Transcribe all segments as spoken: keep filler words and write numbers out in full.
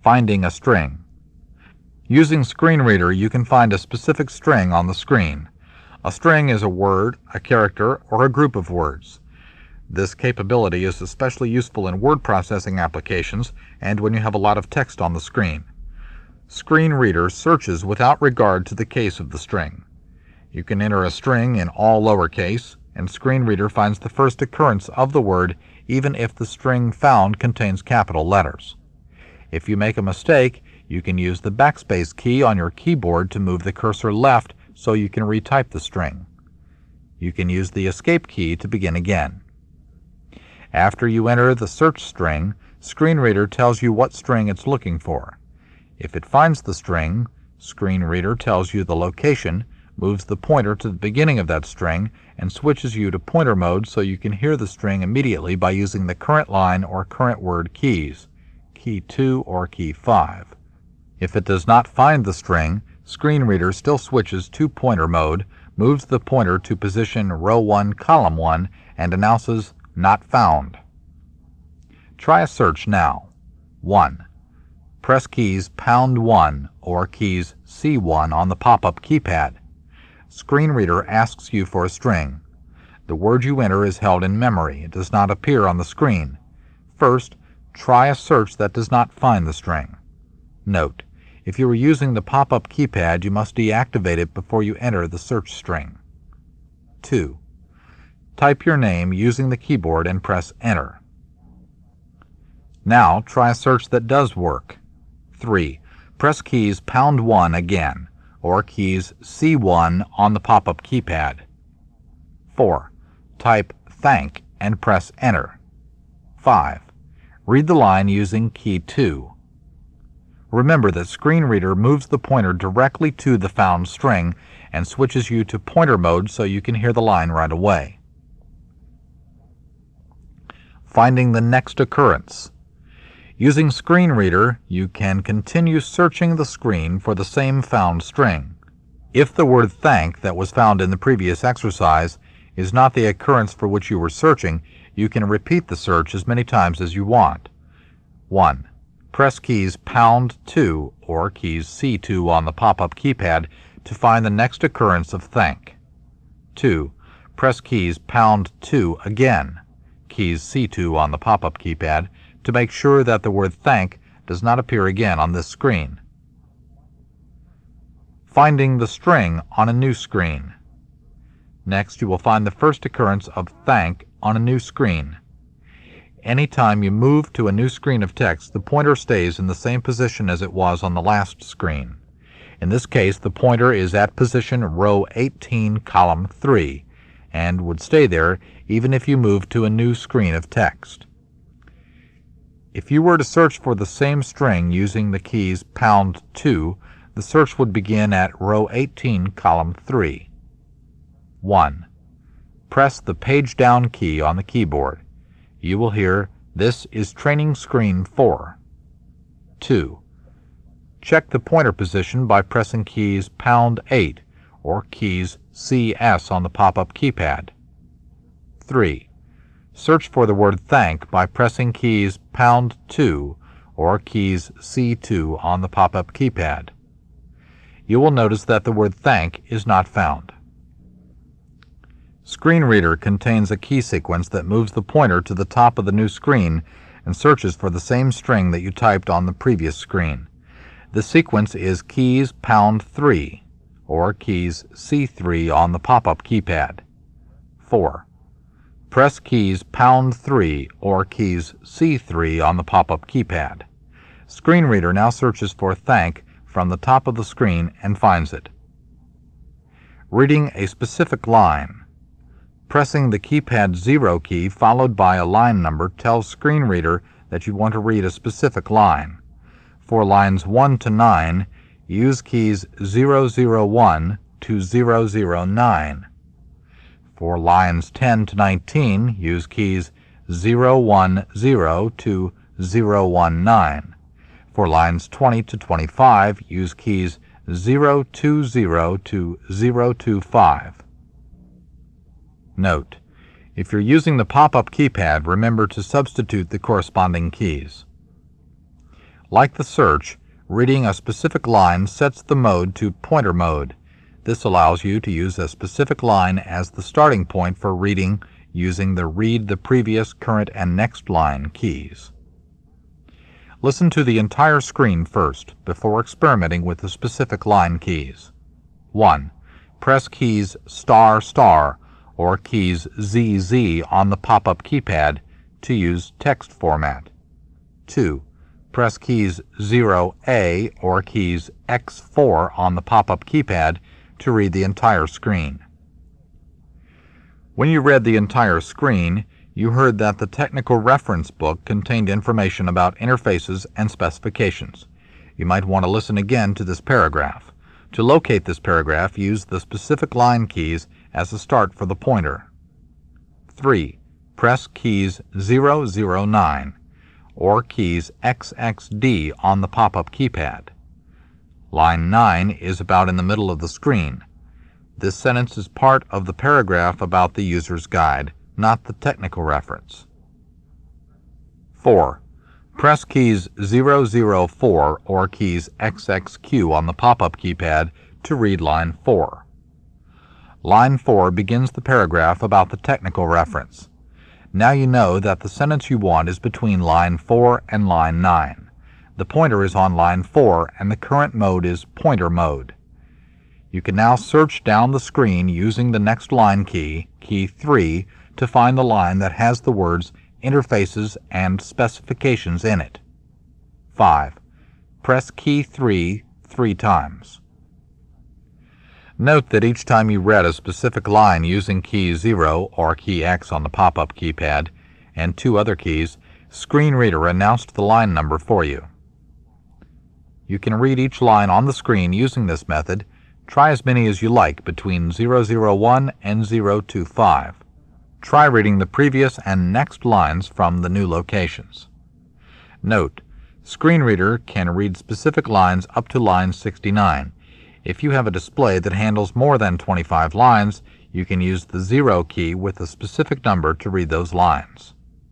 Finding a string. Using Screen Reader, you can find a specific string on the screen. A string is a word, a character, or a group of words. This capability is especially useful in word processing applications and when you have a lot of text on the screen. Screen Reader searches without regard to the case of the string. You can enter a string in all lowercase, and Screen Reader finds the first occurrence of the word even if the string found contains capital letters. If you make a mistake, you can use the backspace key on your keyboard to move the cursor left so you can retype the string. You can use the escape key to begin again. After you enter the search string, Screen Reader tells you what string it's looking for. If it finds the string, Screen Reader tells you the location, moves the pointer to the beginning of that string, and switches you to pointer mode so you can hear the string immediately by using the current line or current word keys, key two or key five. If it does not find the string, Screen Reader still switches to pointer mode, moves the pointer to position row one, column one, and announces "Not found." Try a search now. one. Press keys pound one or keys C one on the pop-up keypad. Screen Reader asks you for a string. The word you enter is held in memory. It does not appear on the screen. First, try a search that does not find the string. Note: if you are using the pop-up keypad, you must deactivate it before you enter the search string. two. Type your name using the keyboard and press Enter. Now try a search that does work. three. Press keys pound one again, or keys C one on the pop-up keypad. four. Type "Thank" and press Enter. five. Read the line using key two. Remember that Screen Reader moves the pointer directly to the found string and switches you to pointer mode so you can hear the line right away. Finding the next occurrence. Using Screen Reader, you can continue searching the screen for the same found string. If the word "thank" that was found in the previous exercise is not the occurrence for which you were searching, you can repeat the search as many times as you want. one. Press keys pound two or keys C two on the pop-up keypad to find the next occurrence of "thank." two. Press keys pound two again, keys C two on the pop-up keypad, to make sure that the word "thank" does not appear again on this screen. Finding the string on a new screen. Next, you will find the first occurrence of "thank" on a new screen. Anytime you move to a new screen of text, the pointer stays in the same position as it was on the last screen. In this case, the pointer is at position row eighteen, column three, and would stay there even if you move to a new screen of text. If you were to search for the same string using the keys pound two, the search would begin at row eighteen, column three. one. Press the page down key on the keyboard. You will hear "This is training screen four." two. Check the pointer position by pressing keys pound eight or keys C S on the pop-up keypad. three. Search for the word "thank" by pressing keys pound two or keys C two on the pop-up keypad. You will notice that the word "thank" is not found. Screen Reader contains a key sequence that moves the pointer to the top of the new screen and searches for the same string that you typed on the previous screen. The sequence is keys pound three or keys C three on the pop-up keypad. four. Press keys pound three or keys C three on the pop-up keypad. Screen Reader now searches for "thank" from the top of the screen and finds it. Reading a specific line. Pressing the keypad zero key followed by a line number tells Screen Reader that you want to read a specific line. For lines one to nine, use keys zero zero one to zero zero nine. For lines ten to nineteen, use keys zero one zero to zero one nine. For lines twenty to twenty-five, use keys zero two zero to zero two five. Note: if you're using the pop-up keypad, remember to substitute the corresponding keys. Like the search, reading a specific line sets the mode to pointer mode. This allows you to use a specific line as the starting point for reading using the Read the Previous, Current, and Next Line keys. Listen to the entire screen first, before experimenting with the specific line keys. one. Press keys star star or keys Z Z on the pop-up keypad to use text format. two. Press keys zero A or keys X four on the pop-up keypad to read the entire screen. When you read the entire screen, you heard that the technical reference book contained information about interfaces and specifications. You might want to listen again to this paragraph. To locate this paragraph, use the specific line keys as a start for the pointer. three. Press keys zero zero nine or keys X X D on the pop-up keypad. Line nine is about in the middle of the screen. This sentence is part of the paragraph about the user's guide, not the technical reference. four. Press keys zero zero four or keys X X Q on the pop-up keypad to read line four. Line four begins the paragraph about the technical reference. Now you know that the sentence you want is between line four and line nine. The pointer is on line four and the current mode is pointer mode. You can now search down the screen using the next line key, key three, to find the line that has the words interfaces and specifications in it. five. Press key three three times. Note that each time you read a specific line using key zero or key X on the pop-up keypad and two other keys, Screen Reader announced the line number for you. You can read each line on the screen using this method. Try as many as you like between zero zero one and zero two five. Try reading the previous and next lines from the new locations. Note, Screen Reader can read specific lines up to line sixty-nine. If you have a display that handles more than twenty-five lines, you can use the zero key with a specific number to read those lines.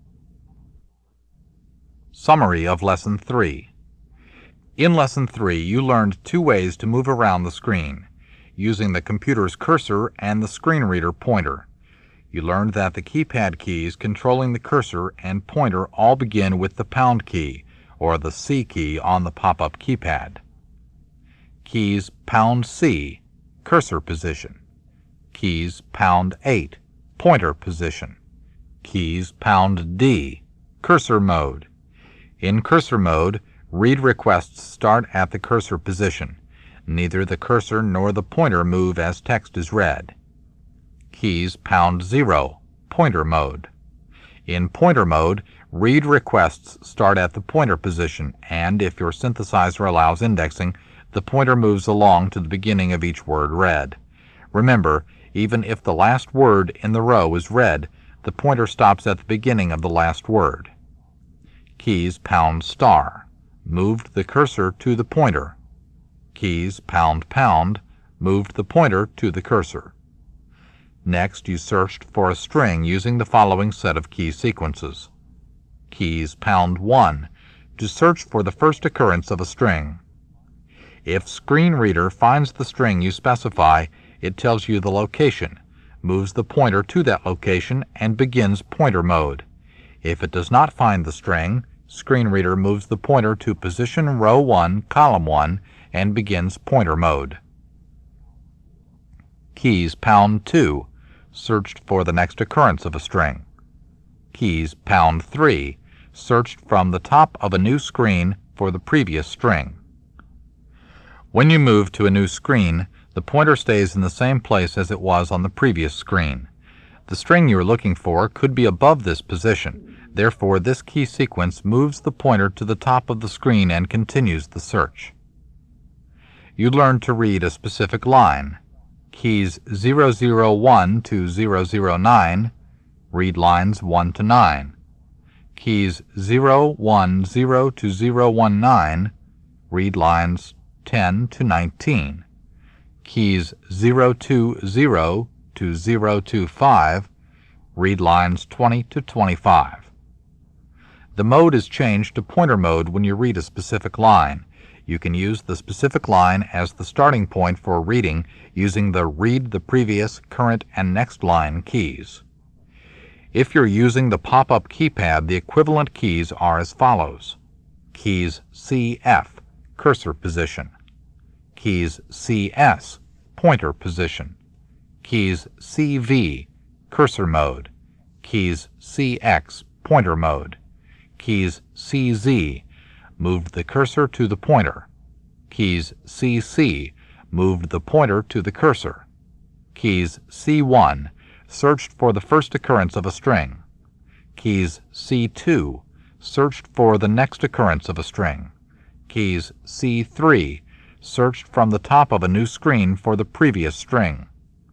Summary of Lesson three. In Lesson three, you learned two ways to move around the screen, using the computer's cursor and the screen reader pointer. You learned that the keypad keys controlling the cursor and pointer all begin with the pound key, or the C key on the pop-up keypad. Keys pound C, cursor position. Keys pound eight, pointer position. Keys pound D, cursor mode. In cursor mode, read requests start at the cursor position. Neither the cursor nor the pointer move as text is read. Keys pound zero, pointer mode. In pointer mode, read requests start at the pointer position, and if your synthesizer allows indexing, the pointer moves along to the beginning of each word read. Remember, even if the last word in the row is read, the pointer stops at the beginning of the last word. Keys pound star, moved the cursor to the pointer. Keys pound pound, moved the pointer to the cursor. Next, you searched for a string using the following set of key sequences. Keys pound one, to search for the first occurrence of a string. If Screen Reader finds the string you specify, it tells you the location, moves the pointer to that location, and begins pointer mode. If it does not find the string, Screen Reader moves the pointer to position row one, column one, and begins pointer mode. Keys pound two, searched for the next occurrence of a string. Keys pound three, searched from the top of a new screen for the previous string. When you move to a new screen, the pointer stays in the same place as it was on the previous screen. The string you are looking for could be above this position. Therefore, this key sequence moves the pointer to the top of the screen and continues the search. You learned to read a specific line. Keys zero zero one to zero zero nine, read lines one to nine. Keys zero one zero to zero one nine, read lines ten to nineteen. Keys zero two zero to zero two five, read lines twenty to twenty-five. The mode is changed to pointer mode when you read a specific line. You can use the specific line as the starting point for reading using the Read the Previous, Current, and Next Line keys. If you're using the pop-up keypad, the equivalent keys are as follows. Keys C F, cursor position. Keys C S, pointer position. Keys C V, cursor mode. Keys C X, pointer mode. Keys C Z, moved the cursor to the pointer. Keys C C, moved the pointer to the cursor. Keys C one, searched for the first occurrence of a string. Keys C two, searched for the next occurrence of a string. Keys C three, searched from the top of a new screen for the previous string.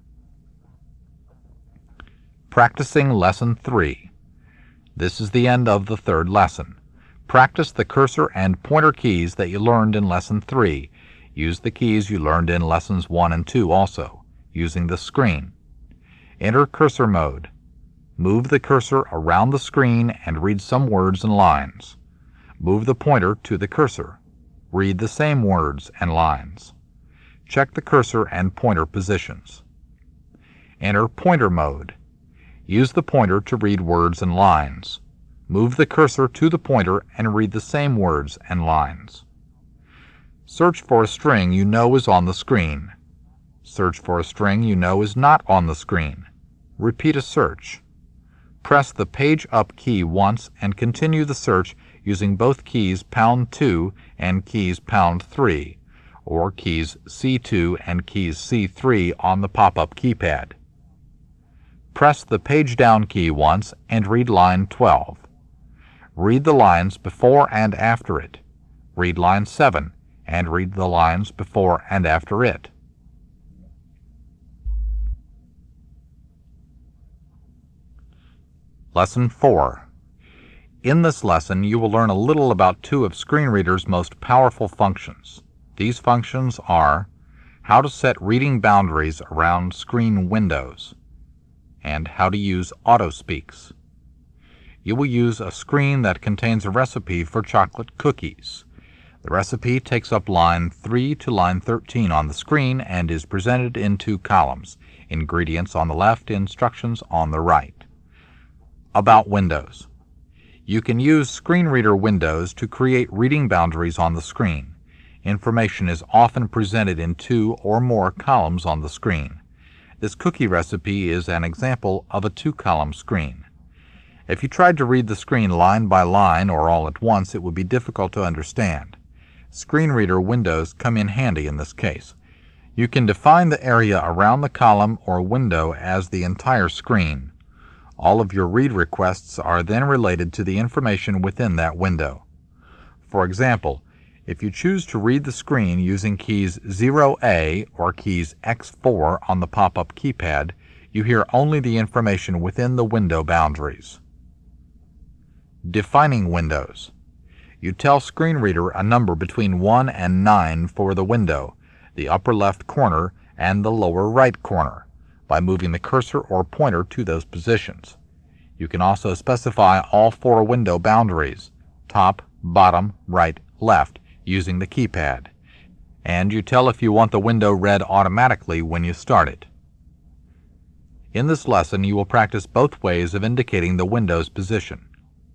Practicing Lesson three. This is the end of the third lesson. Practice the cursor and pointer keys that you learned in Lesson three. Use the keys you learned in Lessons one and two also, using the screen. Enter cursor mode. Move the cursor around the screen and read some words and lines. Move the pointer to the cursor. Read the same words and lines. Check the cursor and pointer positions. Enter pointer mode. Use the pointer to read words and lines. Move the cursor to the pointer and read the same words and lines. Search for a string you know is on the screen. Search for a string you know is not on the screen. Repeat a search. Press the page up key once and continue the search using both keys pound two and keys pound three, or keys C two and keys C three on the pop-up keypad. Press the page down key once and read line twelve. Read the lines before and after it. Read line seven and read the lines before and after it. Lesson four. In this lesson, you will learn a little about two of ScreenReader's most powerful functions. These functions are how to set reading boundaries around screen windows and how to use AutoSpeaks. You will use a screen that contains a recipe for chocolate cookies. The recipe takes up line three to line thirteen on the screen and is presented in two columns, ingredients on the left, instructions on the right. About windows. You can use ScreenReader windows to create reading boundaries on the screen. Information is often presented in two or more columns on the screen. This cookie recipe is an example of a two-column screen. If you tried to read the screen line by line or all at once, it would be difficult to understand. ScreenReader windows come in handy in this case. You can define the area around the column or window as the entire screen. All of your read requests are then related to the information within that window. For example, if you choose to read the screen using keys zero A or keys X four on the pop-up keypad, you hear only the information within the window boundaries. Defining windows. You tell ScreenReader a number between one and nine for the window, the upper left corner, and the lower right corner, by moving the cursor or pointer to those positions. You can also specify all four window boundaries, top, bottom, right, left, using the keypad. And you tell if you want the window read automatically when you start it. In this lesson, you will practice both ways of indicating the window's position.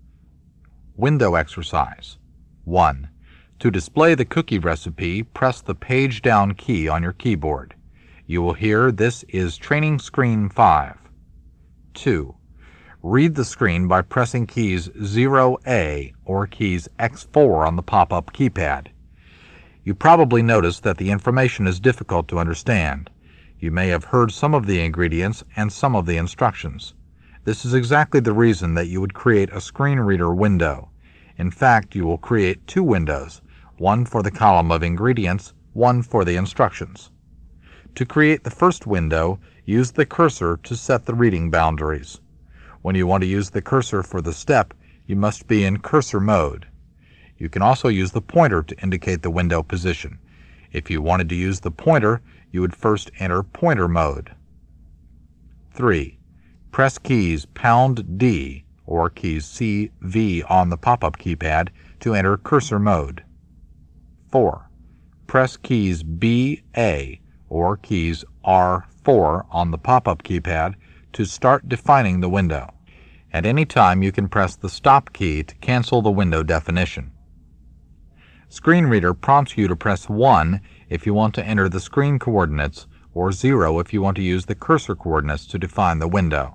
Window exercise. one. To display the cookie recipe, press the page down key on your keyboard. You will hear this is Training Screen five. two. Read the screen by pressing keys zero A or keys X four on the pop-up keypad. You probably noticed that the information is difficult to understand. You may have heard some of the ingredients and some of the instructions. This is exactly the reason that you would create a ScreenReader window. In fact, you will create two windows, one for the column of ingredients, one for the instructions. To create the first window, use the cursor to set the reading boundaries. When you want to use the cursor for the step, you must be in cursor mode. You can also use the pointer to indicate the window position. If you wanted to use the pointer, you would first enter pointer mode. three. Press keys pound D or keys C V on the pop-up keypad to enter cursor mode. four. Press keys B A or keys R four on the pop-up keypad to start defining the window. At any time you can press the stop key to cancel the window definition. Screen Reader prompts you to press one if you want to enter the screen coordinates or zero if you want to use the cursor coordinates to define the window.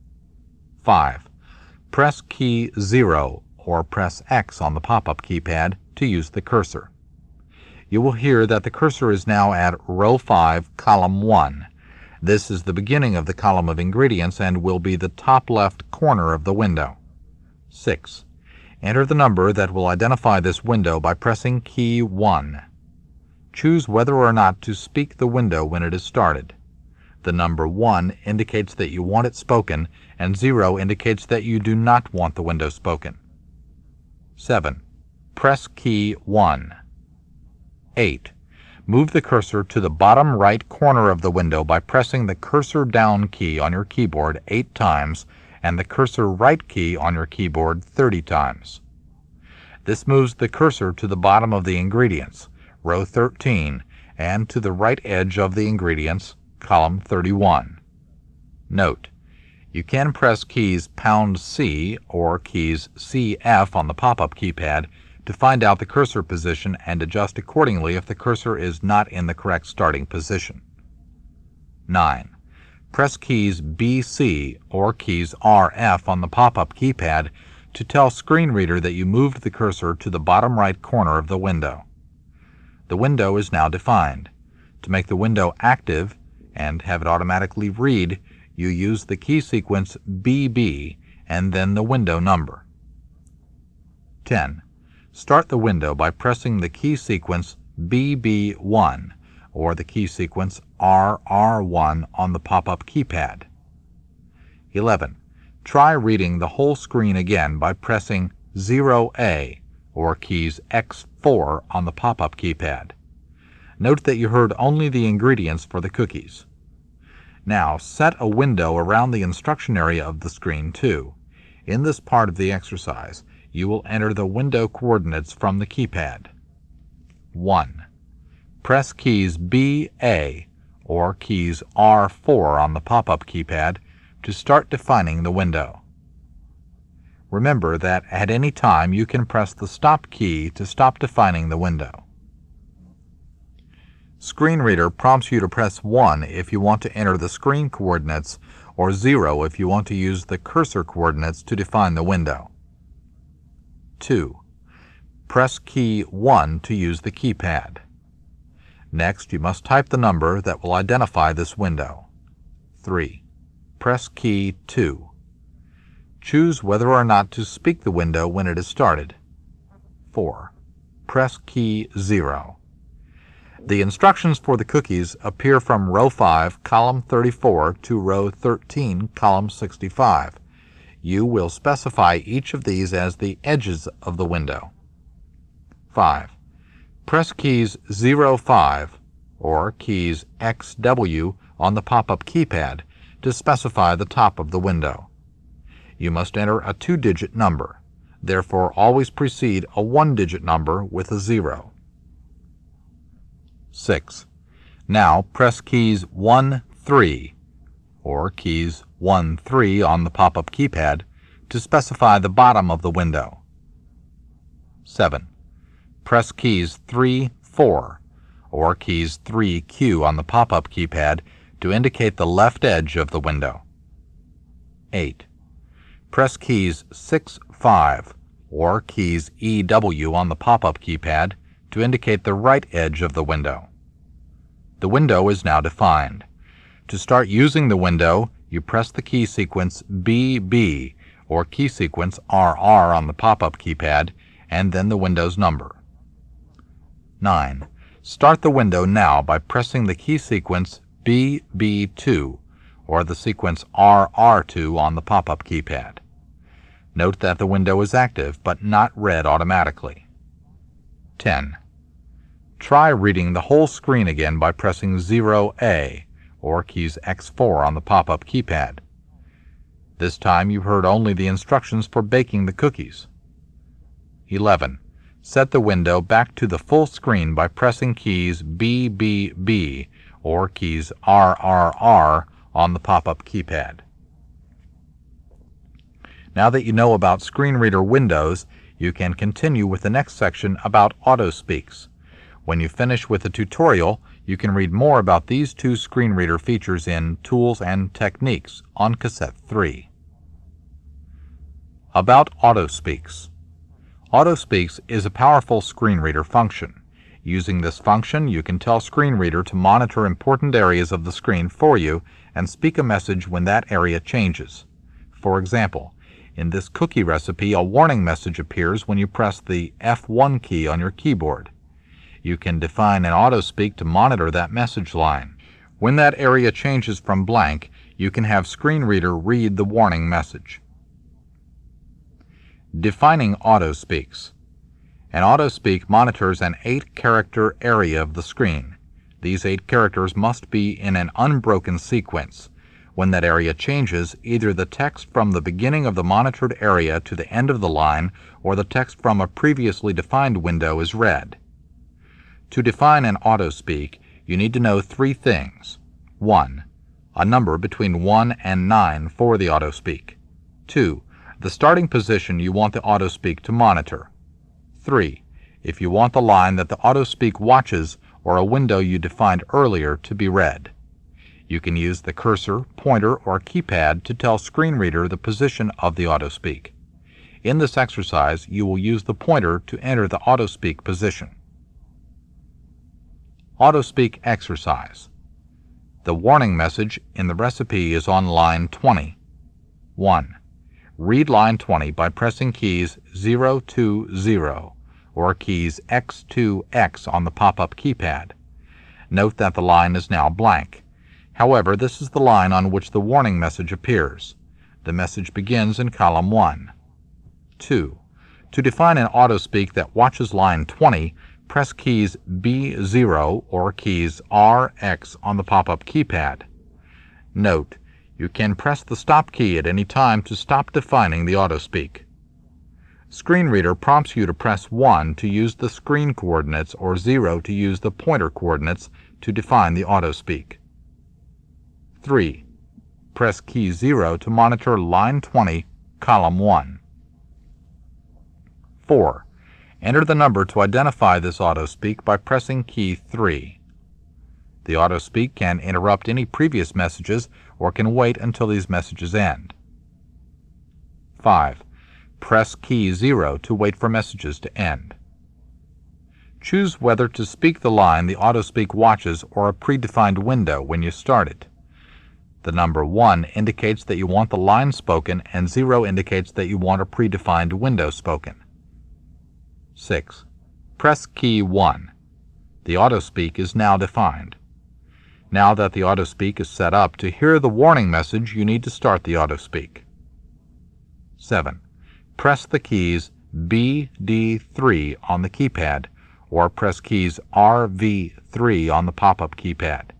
five. Press key zero or press X on the pop-up keypad to use the cursor. You will hear that the cursor is now at row five, column one. This is the beginning of the column of ingredients and will be the top left corner of the window. six. Enter the number that will identify this window by pressing key one. Choose whether or not to speak the window when it is started. The number one indicates that you want it spoken, and zero indicates that you do not want the window spoken. seven. Press key one. eight. Move the cursor to the bottom right corner of the window by pressing the cursor down key on your keyboard eight times and the cursor right key on your keyboard thirty times. This moves the cursor to the bottom of the ingredients, row thirteen, and to the right edge of the ingredients, column thirty-one. Note: you can press keys pound C or keys C F on the pop-up keypad to find out the cursor position and adjust accordingly if the cursor is not in the correct starting position. nine. Press keys B C or keys R F on the pop-up keypad to tell Screen Reader that you moved the cursor to the bottom right corner of the window. The window is now defined. To make the window active and have it automatically read, you use the key sequence B B and then the window number. ten. Start the window by pressing the key sequence B B one or the key sequence R R one on the pop-up keypad. eleven. Try reading the whole screen again by pressing zero A or keys X four on the pop-up keypad. Note that you heard only the ingredients for the cookies. Now set a window around the instruction area of the screen too. In this part of the exercise, you will enter the window coordinates from the keypad. one. Press keys B A or keys R four on the pop-up keypad to start defining the window. Remember that at any time you can press the stop key to stop defining the window. Screen Reader prompts you to press one if you want to enter the screen coordinates or zero if you want to use the cursor coordinates to define the window. two. Press key one to use the keypad. Next, you must type the number that will identify this window. three. Press key two. Choose whether or not to speak the window when it is started. four. Press key zero. The instructions for the cookies appear from row five, column thirty-four to row thirteen, column sixty-five. You will specify each of these as the edges of the window. five. Press keys zero five or keys X W on the pop-up keypad to specify the top of the window. You must enter a two-digit number. Therefore, always precede a one-digit number with a zero. six. Now press keys one three or keys one three on the pop-up keypad to specify the bottom of the window. seven. Press keys three four or keys three Q on the pop-up keypad to indicate the left edge of the window. eight. Press keys six five or keys E W on the pop-up keypad to indicate the right edge of the window. The window is now defined. To start using the window, you press the key sequence B B or key sequence R R on the pop-up keypad and then the window's number. nine. Start the window now by pressing the key sequence B B two or the sequence R R two on the pop-up keypad. Note that the window is active but not read automatically. ten. Try reading the whole screen again by pressing zero A or keys X four on the pop-up keypad. This time you've heard only the instructions for baking the cookies. eleven. Set the window back to the full screen by pressing keys B B B or keys R R R on the pop-up keypad. Now that you know about screen reader windows, you can continue with the next section about auto-speaks. When you finish with the tutorial, you can read more about these two screen reader features in Tools and Techniques on Cassette three. About auto-speaks. Auto-speaks is a powerful screen reader function. Using this function, you can tell screen reader to monitor important areas of the screen for you and speak a message when that area changes. For example, in this cookie recipe, a warning message appears when you press the F one key on your keyboard. You can define an auto-speak to monitor that message line. When that area changes from blank, you can have screen reader read the warning message. Defining auto-speaks. An auto-speak monitors an eight-character area of the screen. These eight characters must be in an unbroken sequence. When that area changes, either the text from the beginning of the monitored area to the end of the line or the text from a previously defined window is read. To define an auto-speak, you need to know three things. one. A number between one and nine for the auto-speak. two. The starting position you want the auto-speak to monitor. three. If you want the line that the auto-speak watches or a window you defined earlier to be read. You can use the cursor, pointer, or keypad to tell screen reader the position of the auto-speak. In this exercise, you will use the pointer to enter the auto-speak position. Auto-speak exercise. The warning message in the recipe is on line twenty. one. Read line twenty by pressing keys zero two zero or keys X two X on the pop-up keypad. Note that the line is now blank. However, this is the line on which the warning message appears. The message begins in column one. two. To define an auto-speak that watches line twenty, press keys B zero or keys R X on the pop-up keypad. Note, you can press the stop key at any time to stop defining the auto-speak. Screen reader prompts you to press one to use the screen coordinates or zero to use the pointer coordinates to define the auto-speak. three. Press key zero to monitor line twenty, column one. four. Enter the number to identify this auto-speak by pressing key three. The auto-speak can interrupt any previous messages or can wait until these messages end. five. Press key zero to wait for messages to end. Choose whether to speak the line the auto-speak watches or a predefined window when you start it. The number one indicates that you want the line spoken and zero indicates that you want a predefined window spoken. six. Press key one. The auto-speak is now defined. Now that the auto-speak is set up, to hear the warning message, you need to start the auto-speak. seven. Press the keys B D three on the keypad or press keys R V three on the pop-up keypad.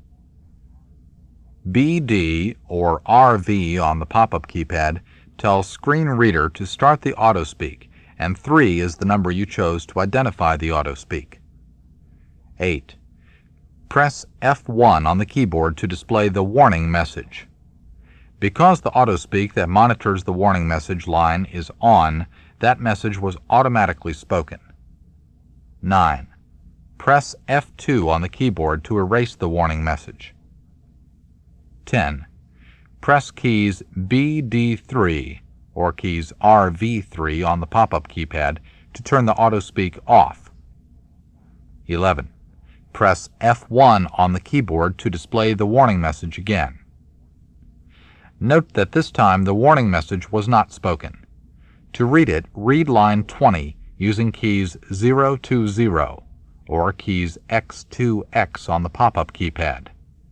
B D or R V on the pop-up keypad tells screen reader to start the auto-speak, and three is the number you chose to identify the auto-speak. eight. Press F one on the keyboard to display the warning message. Because the auto-speak that monitors the warning message line is on, that message was automatically spoken. nine. Press F two on the keyboard to erase the warning message. ten. Press keys B D three or keys R V three on the pop-up keypad to turn the auto-speak off. eleven. Press F one on the keyboard to display the warning message again. Note that this time the warning message was not spoken. To read it, read line twenty using keys zero two zero or keys X two X on the pop-up keypad.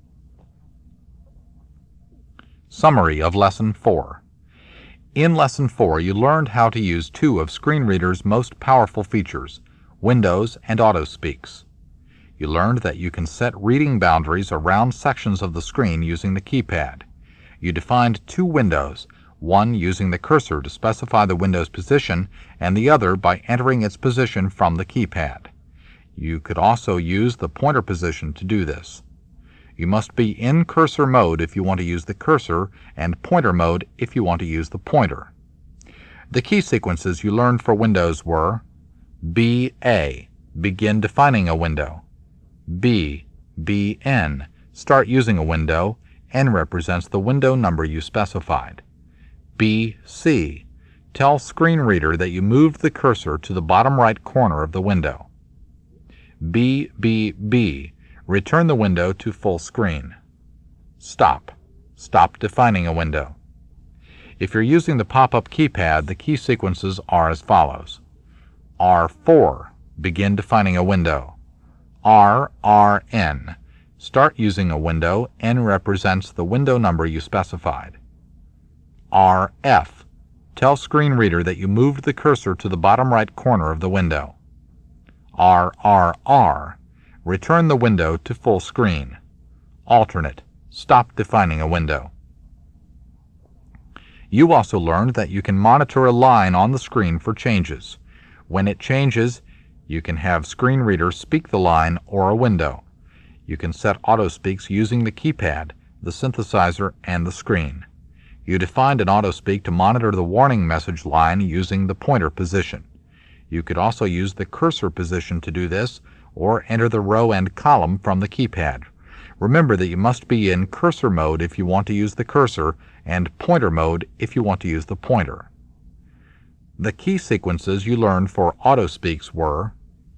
Summary of Lesson four. In Lesson four, you learned how to use two of Screen Reader's most powerful features, windows and auto-speaks. You learned that you can set reading boundaries around sections of the screen using the keypad. You defined two windows, one using the cursor to specify the window's position and the other by entering its position from the keypad. You could also use the pointer position to do this. You must be in cursor mode if you want to use the cursor, and pointer mode if you want to use the pointer. The key sequences you learned for Windows were B A, begin defining a window. B, B N, start using a window. N represents the window number you specified. B C, tell Screen Reader that you moved the cursor to the bottom right corner of the window. B B B, return the window to full screen. Stop, stop defining a window. If you're using the pop-up keypad, the key sequences are as follows. R four, begin defining a window. R R N, start using a window. N represents the window number you specified. R F, tell Screen Reader that you moved the cursor to the bottom right corner of the window. R R R, return the window to full screen. Alternate, stop defining a window. You also learned that you can monitor a line on the screen for changes. When it changes, you can have Screen Reader speak the line or a window. You can set auto-speaks using the keypad, the synthesizer, and the screen. You defined an auto-speak to monitor the warning message line using the pointer position. You could also use the cursor position to do this, or enter the row and column from the keypad. Remember that you must be in cursor mode if you want to use the cursor, and pointer mode if you want to use the pointer. The key sequences you learned for auto-speaks were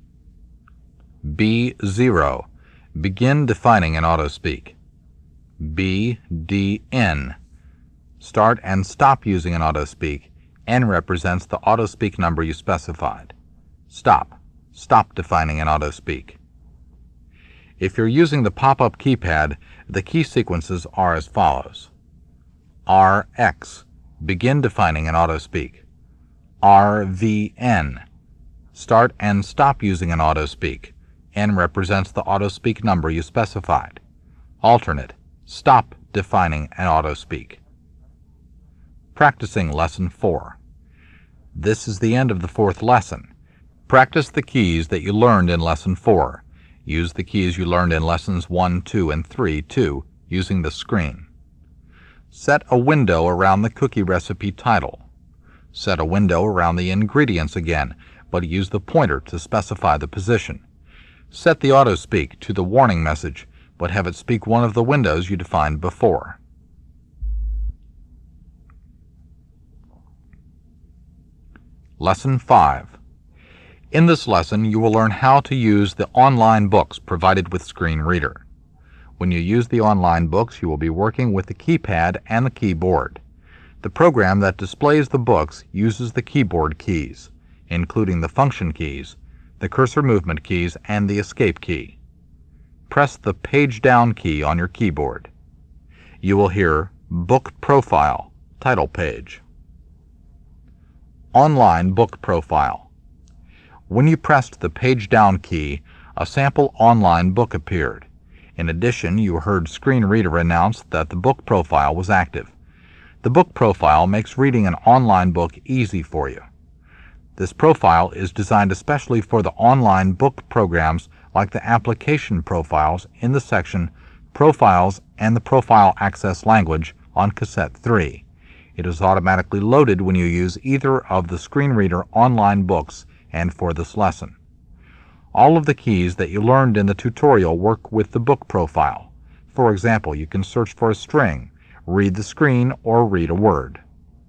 B zero, begin defining an auto-speak. B D N, start and stop using an auto-speak. N represents the auto-speak number you specified. Stop, stop defining an auto-speak. If you're using the pop-up keypad, the key sequences are as follows. R X, begin defining an auto-speak. R V N, start and stop using an auto-speak. N represents the auto-speak number you specified. Alternate, stop defining an auto-speak. Practicing Lesson four. This is the end of the fourth lesson. Practice the keys that you learned in Lesson four. Use the keys you learned in Lessons one, two, and three, too, using the screen. Set a window around the cookie recipe title. Set a window around the ingredients again, but use the pointer to specify the position. Set the auto-speak to the warning message, but have it speak one of the windows you defined before. Lesson five. In this lesson, you will learn how to use the online books provided with Screen Reader. When you use the online books, you will be working with the keypad and the keyboard. The program that displays the books uses the keyboard keys, including the function keys, the cursor movement keys, and the escape key. Press the page down key on your keyboard. You will hear Book Profile, Title Page. Online Book Profile. When you pressed the page down key, a sample online book appeared. In addition, you heard Screen Reader announce that the book profile was active. The book profile makes reading an online book easy for you. This profile is designed especially for the online book programs like the application profiles in the section Profiles and the Profile Access Language on Cassette three. It is automatically loaded when you use either of the Screen Reader online books and for this lesson. All of the keys that you learned in the tutorial work with the book profile. For example, you can search for a string, read the screen, or read a word.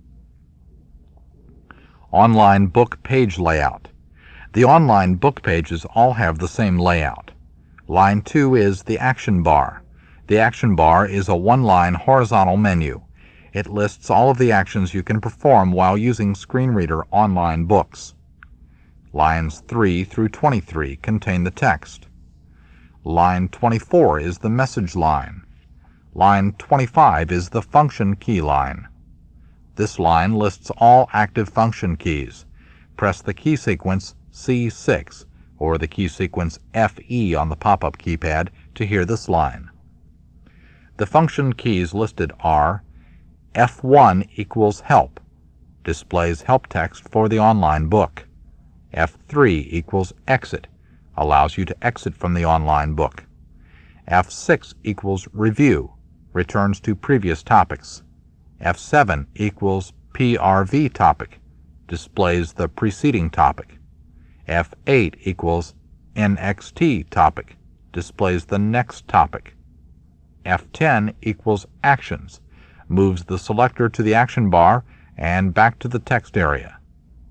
Online book page layout. The online book pages all have the same layout. Line two is the action bar. The action bar is a one-line horizontal menu. It lists all of the actions you can perform while using Screen Reader online books. Lines three through twenty-three contain the text. Line twenty-four is the message line. Line twenty-five is the function key line. This line lists all active function keys. Press the key sequence C six or the key sequence F E on the pop-up keypad to hear this line. The function keys listed are F one equals Help, displays help text for the online book. F three equals Exit, allows you to exit from the online book. F six equals Review, returns to previous topics. F seven equals P R V Topic, displays the preceding topic. F eight equals N X T Topic, displays the next topic. F ten equals Actions, moves the selector to the action bar and back to the text area.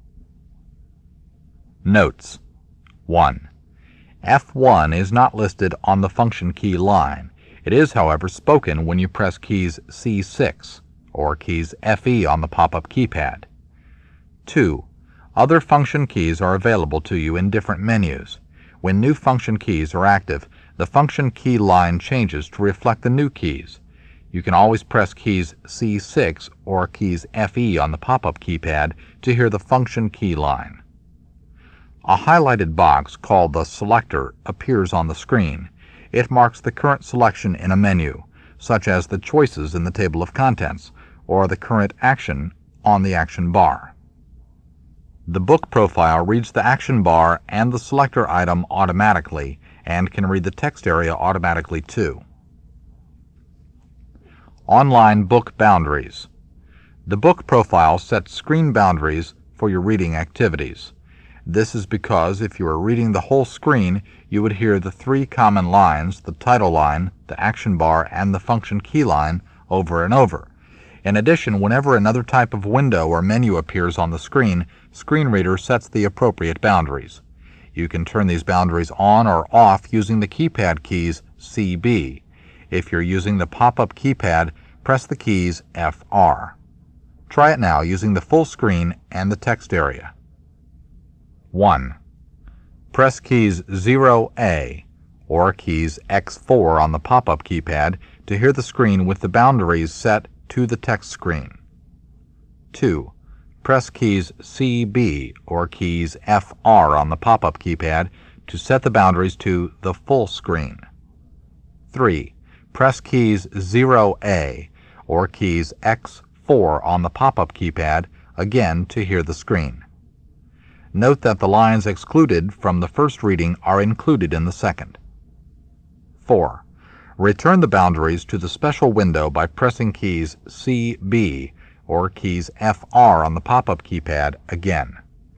Notes. one. F one is not listed on the function key line. It is, however, spoken when you press keys C six or keys F E on the pop-up keypad. two. Other function keys are available to you in different menus. When new function keys are active, the function key line changes to reflect the new keys. You can always press keys C six or keys F E on the pop-up keypad to hear the function key line. A highlighted box called the Selector appears on the screen. It marks the current selection in a menu, such as the choices in the table of contents, or the current action on the action bar. The book profile reads the action bar and the selector item automatically and can read the text area automatically too. Online book boundaries. The book profile sets screen boundaries for your reading activities. This is because if you are reading the whole screen, you would hear the three common lines, the title line, the action bar, and the function key line, over and over. In addition, whenever another type of window or menu appears on the screen, Screen Reader sets the appropriate boundaries. You can turn these boundaries on or off using the keypad keys C B. If you're using the pop-up keypad, press the keys F R. Try it now using the full screen and the text area. one. Press keys zero A or keys X four on the pop-up keypad to hear the screen with the boundaries set to the text screen. two. Press keys C B or keys F R on the pop-up keypad to set the boundaries to the full screen. three. Press keys zero A or keys X four on the pop-up keypad again to hear the screen. Note that the lines excluded from the first reading are included in the second. four. Return the boundaries to the special window by pressing keys C B or keys F R on the pop-up keypad again.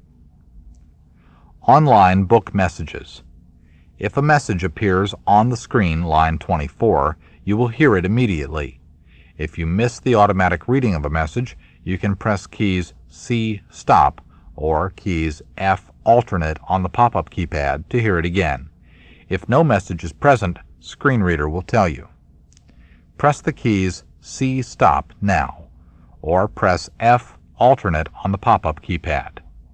Online book messages. If a message appears on the screen, line twenty-four, you will hear it immediately. If you miss the automatic reading of a message, you can press keys C Stop or keys F Alternate on the pop-up keypad to hear it again. If no message is present, Screen Reader will tell you. Press the keys C Stop now, or press F Alternate on the pop-up keypad.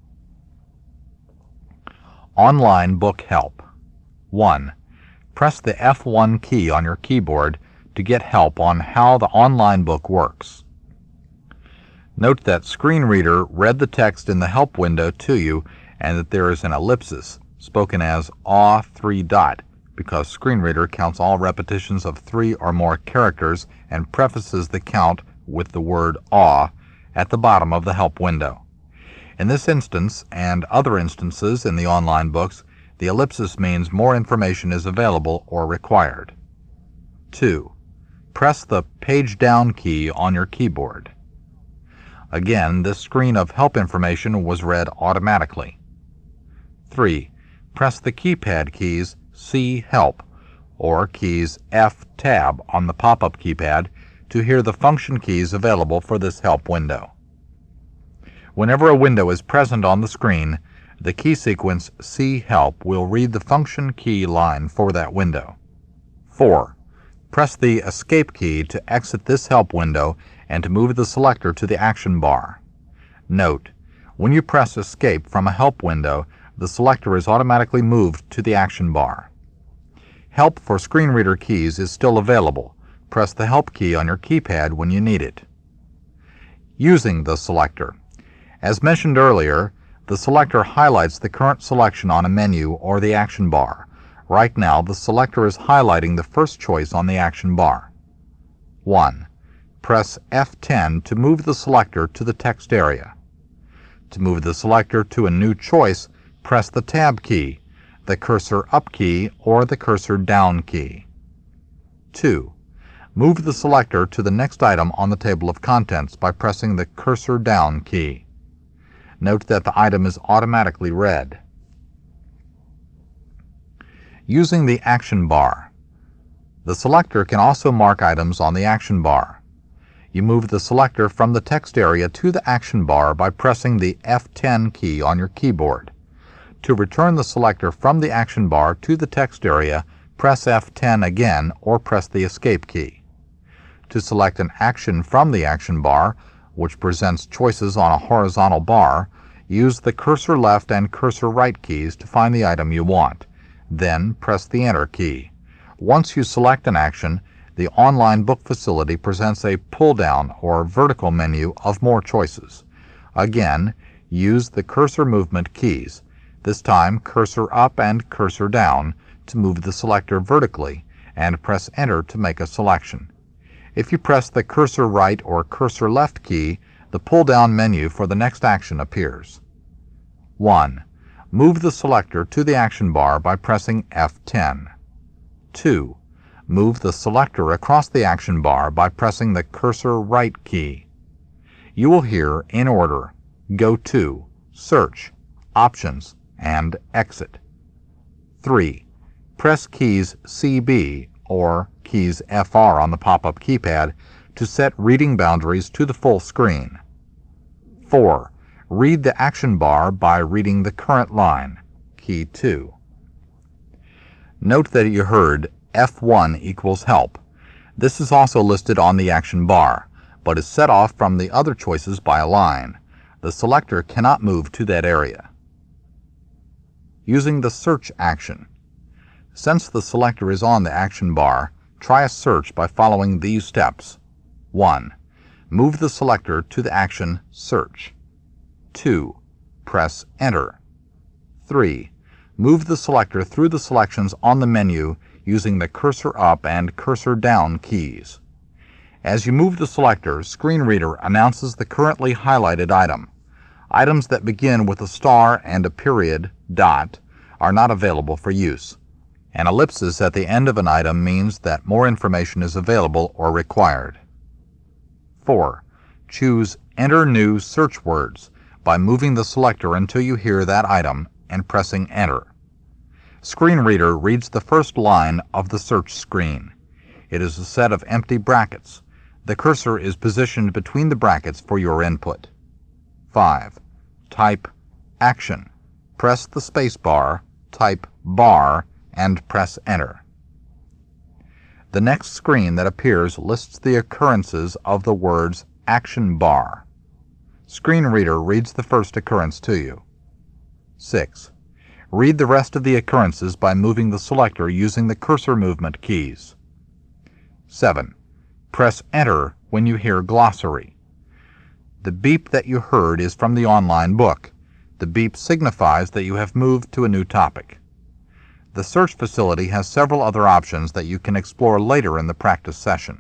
Online book help. one. Press the F one key on your keyboard to get help on how the online book works. Note that Screen Reader read the text in the help window to you and that there is an ellipsis, spoken as A three dot, because Screen Reader counts all repetitions of three or more characters and prefaces the count with the word A at the bottom of the help window. In this instance, and other instances in the online books, the ellipsis means more information is available or required. two. Press the Page Down key on your keyboard. Again, this screen of help information was read automatically. three. Press the keypad keys C Help or keys F Tab on the pop-up keypad to hear the function keys available for this help window. Whenever a window is present on the screen, the key sequence C Help will read the function key line for that window. four. Press the Escape key to exit this help window and to move the selector to the action bar. Note, when you press Escape from a help window, the selector is automatically moved to the action bar. Help for Screen Reader keys is still available. Press the Help key on your keypad when you need it. Using the selector. As mentioned earlier, the selector highlights the current selection on a menu or the action bar. Right now, the selector is highlighting the first choice on the action bar. one. press F ten to move the selector to the text area. To move the selector to a new choice, press the Tab key, the cursor up key, or the cursor down key. two. Move the selector to the next item on the table of contents by pressing the cursor down key. Note that the item is automatically read. Using the action bar. The selector can also mark items on the action bar. You move the selector from the text area to the action bar by pressing the F ten key on your keyboard. To return the selector from the action bar to the text area, press F ten again or press the Escape key. To select an action from the action bar, which presents choices on a horizontal bar, use the cursor left and cursor right keys to find the item you want. Then press the Enter key. Once you select an action, the online book facility presents a pull-down or vertical menu of more choices. Again, use the cursor movement keys, this time cursor up and cursor down, to move the selector vertically, and press Enter to make a selection. If you press the cursor right or cursor left key, the pull-down menu for the next action appears. one. Move the selector to the action bar by pressing F ten. two. Move the selector across the action bar by pressing the cursor right key. You will hear, in order, Go To, Search, Options, and Exit. three. Press keys C B or keys F R on the pop-up keypad to set reading boundaries to the full screen. four. Read the action bar by reading the current line, key two. Note that you heard F one equals help. This is also listed on the action bar, but is set off from the other choices by a line. The selector cannot move to that area. Using the search action. Since the selector is on the action bar, try a search by following these steps. one. Move the selector to the action Search. two. Press Enter. three. Move the selector through the selections on the menu using the cursor up and cursor down keys. As you move the selector, Screen Reader announces the currently highlighted item. Items that begin with a star and a period, dot, are not available for use. An ellipsis at the end of an item means that more information is available or required. four. Choose Enter New Search Words by moving the selector until you hear that item and pressing Enter. Screen Reader reads the first line of the search screen. It is a set of empty brackets. The cursor is positioned between the brackets for your input. five. Type Action. Press the space bar, type Bar, and press Enter. The next screen that appears lists the occurrences of the words Action Bar. Screen Reader reads the first occurrence to you. six. Read the rest of the occurrences by moving the selector using the cursor movement keys. seven. Press Enter when you hear Glossary. The beep that you heard is from the online book. The beep signifies that you have moved to a new topic. The search facility has several other options that you can explore later in the practice session.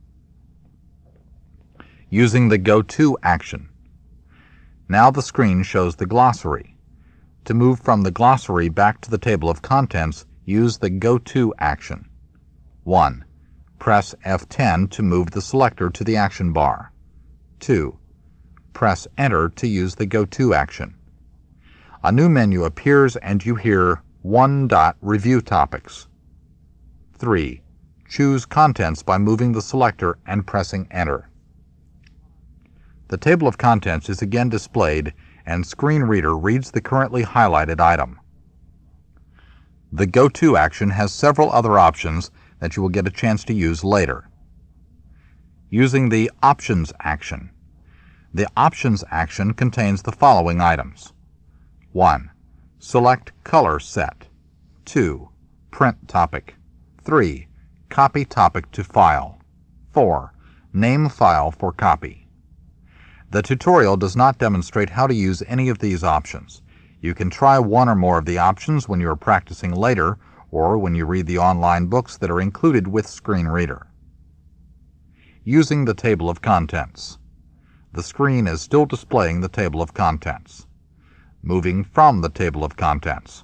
Using the Go To action. Now the screen shows the glossary. To move from the glossary back to the table of contents, use the Go To action. one. Press F ten to move the selector to the action bar. two. Press Enter to use the Go To action. A new menu appears and you hear one. Review Topics. three. Choose Contents by moving the selector and pressing Enter. The table of contents is again displayed and Screen Reader reads the currently highlighted item. The Go To action has several other options that you will get a chance to use later. Using the Options action. The Options action contains the following items. one. Select Color Set. two. Print Topic. three. Copy Topic to File. four. Name File for Copy. The tutorial does not demonstrate how to use any of these options. You can try one or more of the options when you are practicing later or when you read the online books that are included with Screen Reader. Using the table of contents. The screen is still displaying the table of contents. Moving from the table of contents.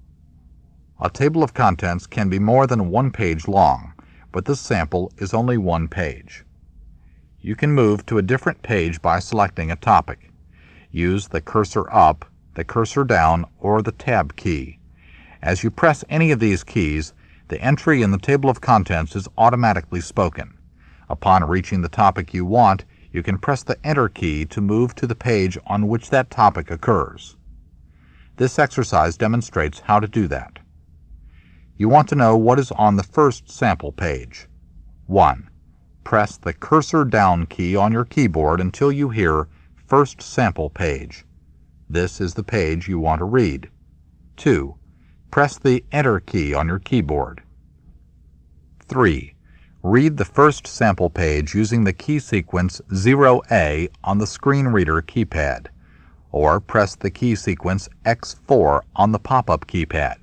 A table of contents can be more than one page long, but this sample is only one page. You can move to a different page by selecting a topic. Use the cursor up, the cursor down, or the tab key. As you press any of these keys, the entry in the table of contents is automatically spoken. Upon reaching the topic you want, you can press the Enter key to move to the page on which that topic occurs. This exercise demonstrates how to do that. You want to know what is on the first sample page. one. Press the cursor down key on your keyboard until you hear First Sample Page. This is the page you want to read. two. Press the Enter key on your keyboard. three. Read the first sample page using the key sequence zero A on the screen reader keypad, or press the key sequence X four on the pop-up keypad.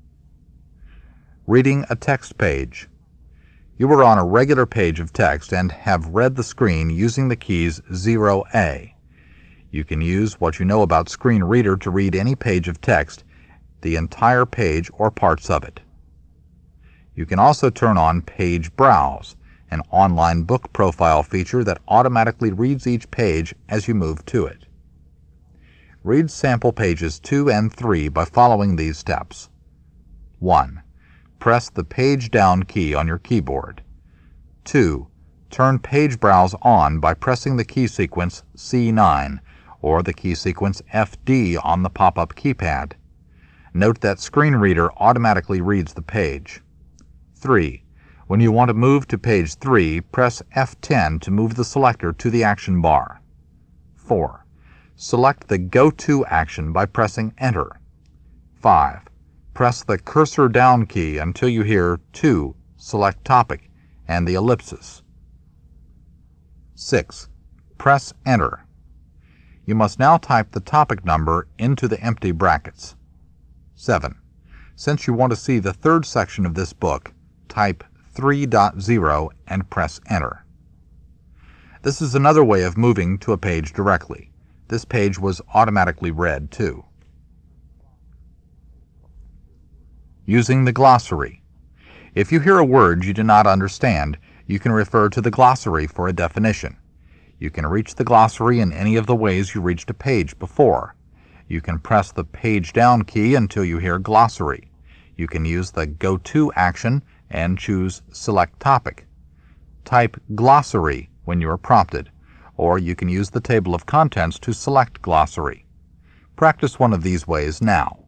Reading a text page. You are on a regular page of text and have read the screen using the keys zero A. You can use what you know about Screen Reader to read any page of text, the entire page or parts of it. You can also turn on Page Browse, an online book profile feature that automatically reads each page as you move to it. Read sample pages two and three by following these steps. one. Press the Page Down key on your keyboard. two. Turn Page Browse on by pressing the key sequence C nine or the key sequence F D on the pop-up keypad. Note that Screen Reader automatically reads the page. three. When you want to move to page three, press F ten to move the selector to the action bar. four. Select the Go To action by pressing Enter. five. Press the cursor down key until you hear two, select topic, and the ellipsis. six. Press Enter. You must now type the topic number into the empty brackets. seven. Since you want to see the third section of this book, type three point zero and press Enter. This is another way of moving to a page directly. This page was automatically read too. Using the glossary. If you hear a word you do not understand, you can refer to the glossary for a definition. You can reach the glossary in any of the ways you reached a page before. You can press the Page Down key until you hear Glossary. You can use the Go To action and choose Select Topic. Type Glossary when you are prompted, or you can use the table of contents to select Glossary. Practice one of these ways now.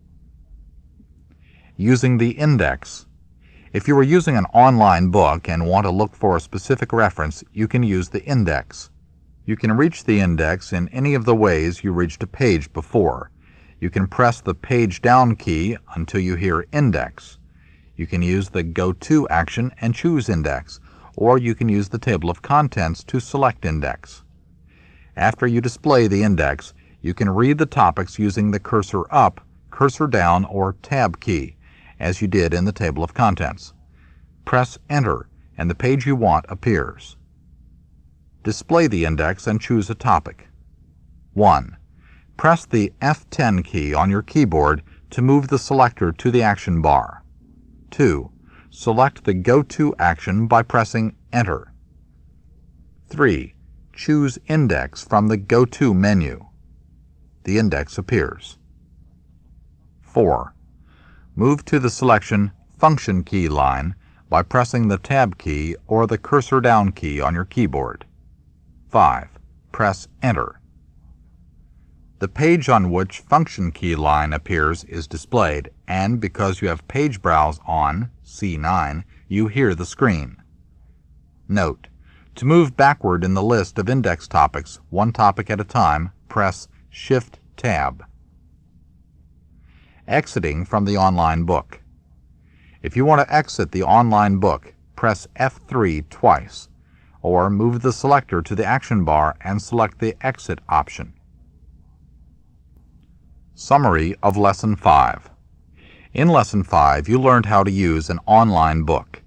Using the index. If you are using an online book and want to look for a specific reference, you can use the index. You can reach the index in any of the ways you reached a page before. You can press the Page Down key until you hear Index. You can use the Go To action and choose Index, or you can use the table of contents to select Index. After you display the index, you can read the topics using the cursor up, cursor down, or tab key, as you did in the table of contents. Press Enter, and the page you want appears. Display the index and choose a topic. one. Press the F ten key on your keyboard to move the selector to the action bar. two. Select the Go To action by pressing Enter. three. Choose Index from the Go To menu. The index appears. four. Move to the selection Function key line by pressing the Tab key or the cursor down key on your keyboard. five. Press Enter. The page on which Function key line appears is displayed, and because you have Page Browse on, C nine, you hear the screen. Note: to move backward in the list of index topics, one topic at a time, press Shift-Tab. Exiting from the online book. If you want to exit the online book, press F three twice, or move the selector to the action bar and select the Exit option. Summary of Lesson five. In Lesson five, you learned how to use an online book.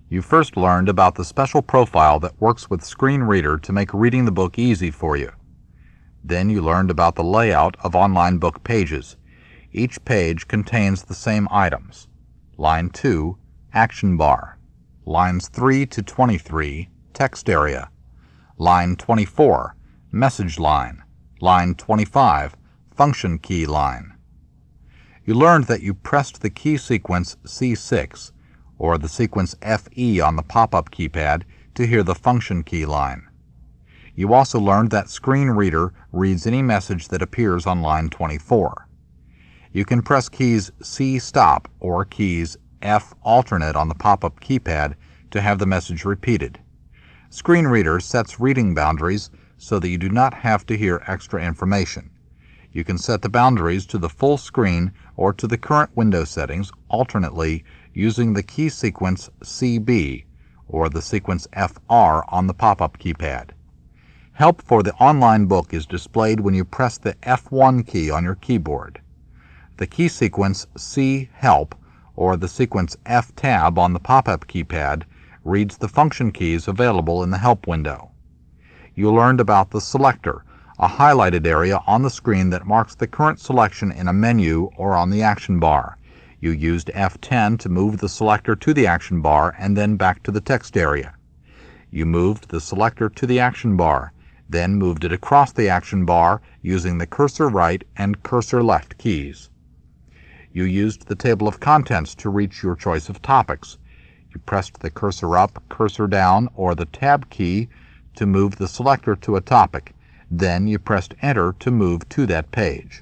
You first learned about the special profile that works with Screen Reader to make reading the book easy for you. Then you learned about the layout of online book pages. Each page contains the same items. Line two, Action Bar. Lines three to twenty-three, Text Area. Line twenty-four, Message Line. Line twenty-five, Function Key Line. You learned that you pressed the key sequence C six, or the sequence F E on the pop-up keypad, to hear the function key line. You also learned that Screen Reader reads any message that appears on line twenty-four. You can press keys C stop or keys F alternate on the pop-up keypad to have the message repeated. Screen Reader sets reading boundaries so that you do not have to hear extra information. You can set the boundaries to the full screen or to the current window settings alternately using the key sequence C B or the sequence F R on the pop-up keypad. Help for the online book is displayed when you press the F one key on your keyboard. The key sequence C Help or the sequence F Tab on the pop-up keypad reads the function keys available in the Help window. You learned about the Selector, a highlighted area on the screen that marks the current selection in a menu or on the action bar. You used F ten to move the selector to the action bar and then back to the text area. You moved the selector to the action bar, then moved it across the action bar using the cursor right and cursor left keys. You used the table of contents to reach your choice of topics. You pressed the cursor up, cursor down, or the tab key to move the selector to a topic. Then you pressed Enter to move to that page.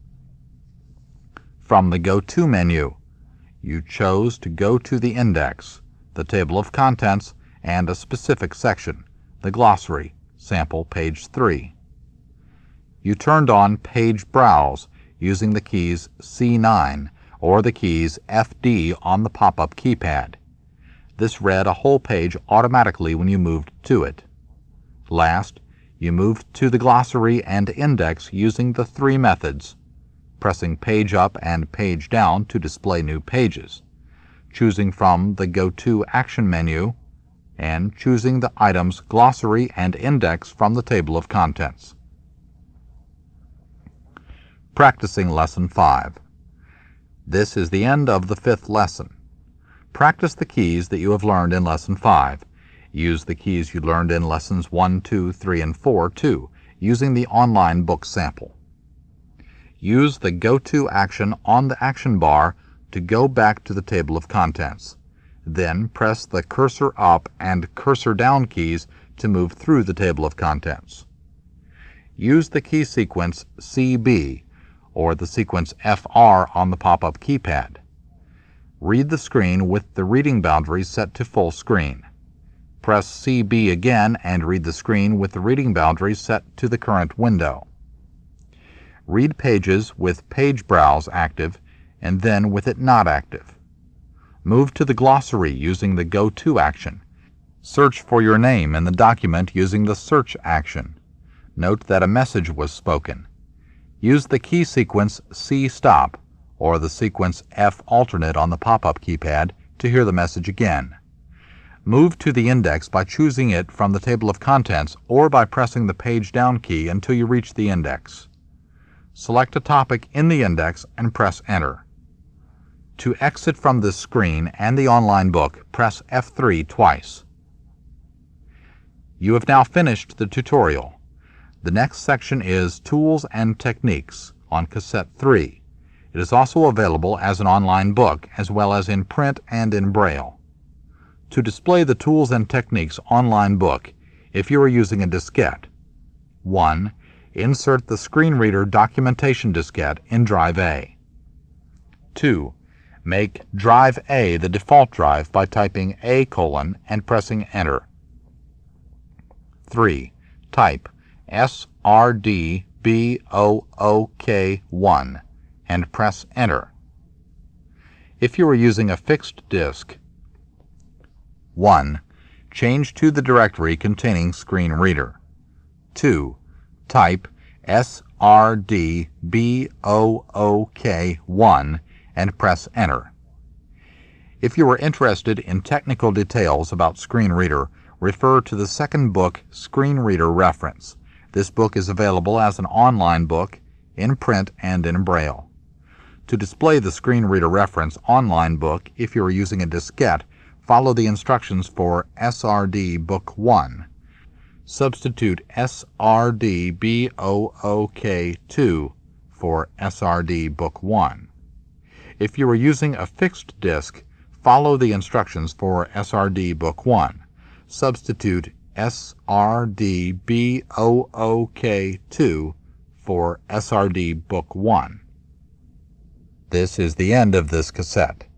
From the Go To menu, you chose to go to the index, the table of contents, and a specific section, the glossary, sample page three. You turned on Page Browse using the keys C nine or the keys F D on the pop-up keypad. This read a whole page automatically when you moved to it. Last, you moved to the glossary and index using the three methods: pressing page up and page down to display new pages, choosing from the Go To action menu, and choosing the items glossary and index from the table of contents. Practicing Lesson five. This is the end of the fifth lesson. Practice the keys that you have learned in Lesson five. Use the keys you learned in Lessons one, two, three, and four, too, using the online book sample. Use the Go To action on the action bar to go back to the table of contents. Then press the cursor up and cursor down keys to move through the table of contents. Use the key sequence C B or the sequence F R on the pop-up keypad. Read the screen with the reading boundaries set to full screen. Press C B again and read the screen with the reading boundaries set to the current window. Read pages with Page Browse active and then with it not active. Move to the glossary using the Go To action. Search for your name in the document using the Search action. Note that a message was spoken. Use the key sequence C Stop or the sequence F alternate on the pop-up keypad to hear the message again. Move to the index by choosing it from the table of contents or by pressing the page down key until you reach the index. Select a topic in the index and press Enter. To exit from this screen and the online book, press F three twice. You have now finished the tutorial. The next section is Tools and Techniques on Cassette three. It is also available as an online book as well as in print and in Braille. To display the Tools and Techniques online book, if you are using a diskette, one. Insert the Screen Reader documentation diskette in Drive A. two. Make Drive A the default drive by typing A colon and pressing Enter. three. Type S R D B O O K one and press Enter. If you are using a fixed disk, one. Change to the directory containing Screen Reader. two. Type S R D B O O K one and press Enter. If you are interested in technical details about Screen Reader, refer to the second book, Screen Reader Reference. This book is available as an online book, in print and in Braille. To display the Screen Reader Reference online book, if you are using a diskette, follow the instructions for S R D Book one. Substitute S R D B O O K two for S R D Book one. If you are using a fixed disk, follow the instructions for S R D Book one. Substitute S R D B O O K two for S R D Book one. This is the end of this cassette.